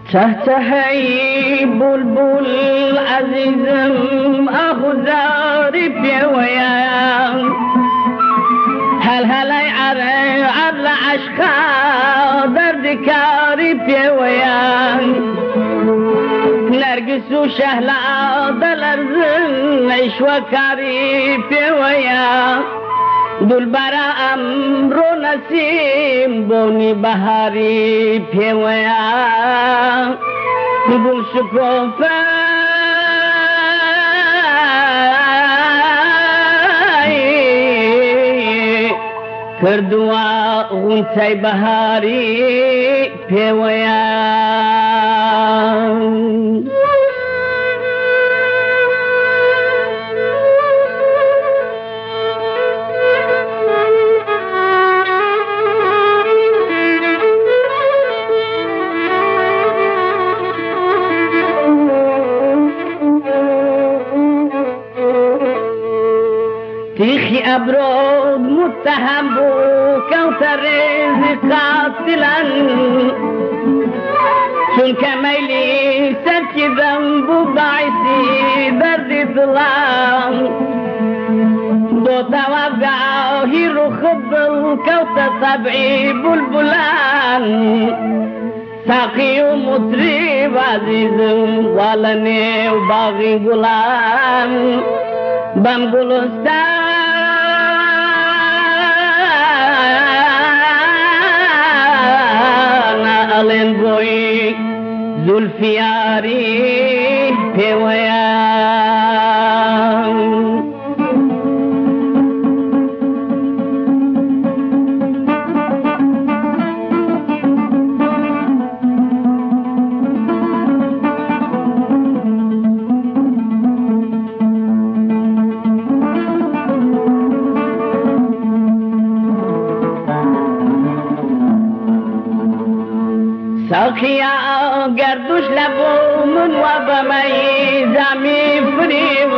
تهتهی بلبل عزیزم اخوزاری پیویم هل هلی عرل عشقا درد کاری پیویم نرگس و شهلا دلرزن نشوه کاری پیویم دلبرا امرو نسیم بونی بهاری پیویم گل شکوفه کردوا غنچه بهاری پیویم تیخی ابرود متهم بو کوتر قاتلا چون که میلی سرکیدم بو باعثی درد ظلام دو توابگاهی رو خبل کوتر طبعی بلبلان ساقی و مطریب عزیزم والنی و باغی گلان بم گلستان الین بوی زلفیاری پیویم ساقیا گردوش لبو من و بمی زمی فریب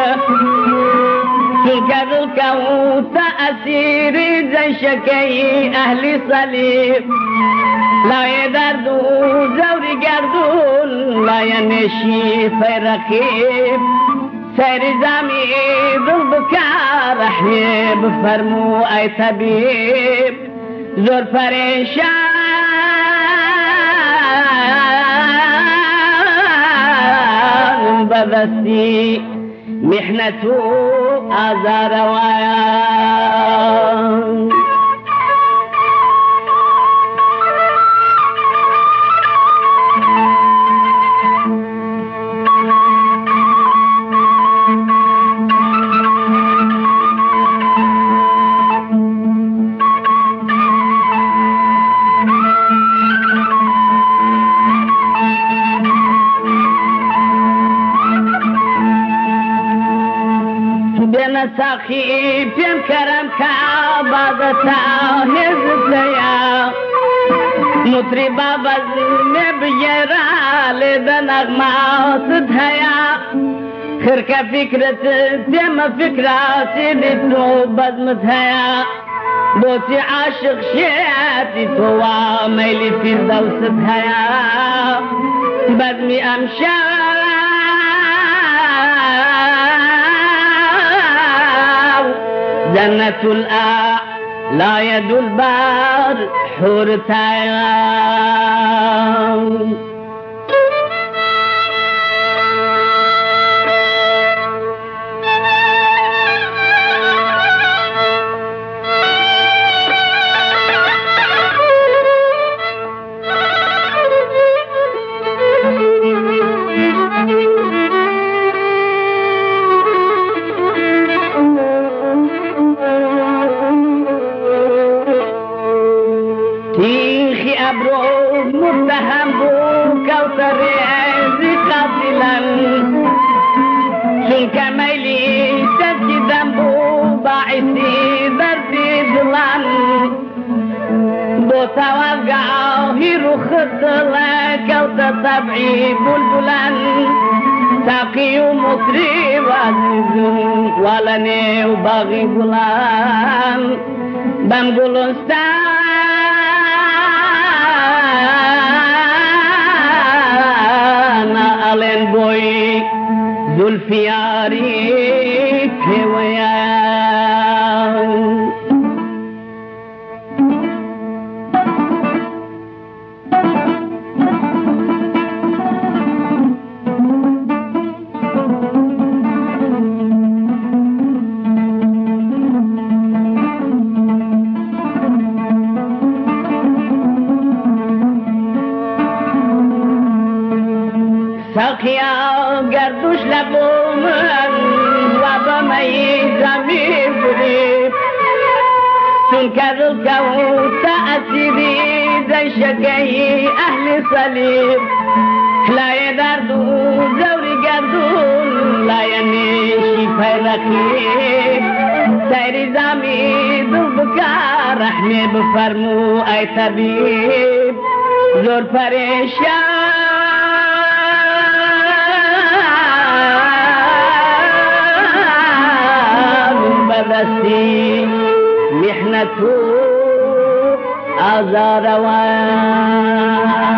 چون کدل که تأثیر زنشکی اهلی صلیب لای درد و زوری گردون لای نشی فرقیب سیر زمی دل بکار رحیب فرمو ای طبیب زور پریشان بدستی محنت و آزار وایان ساقی پیم کرم که عبادتا حزتیا مطربا بزم بگیرا لیدن اغمات دهیا خرکا فکرت تیم فکراتی لیتو بزم دهیا دوتی عاشق شیعتی توا میلی فردوس دهیا بزمی امشا جنة الأعلى يد البار حورتان تیخی ابرو متهم بو کوتر عزی قاتلا چون که میلی سرکیدم بو باعثی درد دلان بو توابگاهی رو خطل کوتر طبعی بلبلان ساقی و مطریب عزیزم والنی و باغی گلان بم گلستان بلند بوی زلفیاری پیویان ساقیا گردوش لبوم و بمی زمین فریب چون کدل کو تأثیری زی شکی اهل صلیب لای درد و زوری گردون لای نیشی پیرقیب سیری زمین دل بکر رحمی بفرمو ای طبیب زور پریشان بدستی محنتو آزار وان